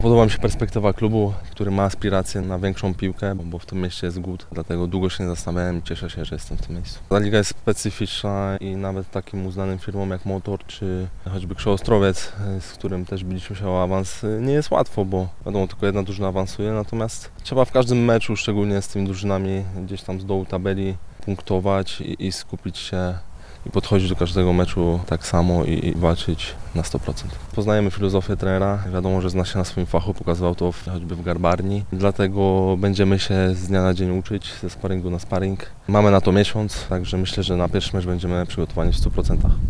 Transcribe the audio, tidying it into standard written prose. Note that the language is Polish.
Podoba mi się perspektywa klubu, który ma aspiracje na większą piłkę, bo w tym mieście jest głód, dlatego długo się nie zastanawiałem i cieszę się, że jestem w tym miejscu. Ta liga jest specyficzna i nawet takim uznanym firmom jak Motor czy choćby Krzoostrowiec, z którym też biliśmy się o awans, nie jest łatwo, bo wiadomo, tylko jedna drużyna awansuje, natomiast trzeba w każdym meczu, szczególnie z tymi drużynami gdzieś tam z dołu tabeli, punktować i skupić się i podchodzić do każdego meczu tak samo i walczyć na 100%. Poznajemy filozofię trenera, wiadomo, że zna się na swoim fachu, pokazywał to choćby w Garbarni, dlatego będziemy się z dnia na dzień uczyć, ze sparingu na sparing. Mamy na to miesiąc, także myślę, że na pierwszy mecz będziemy przygotowani w 100%.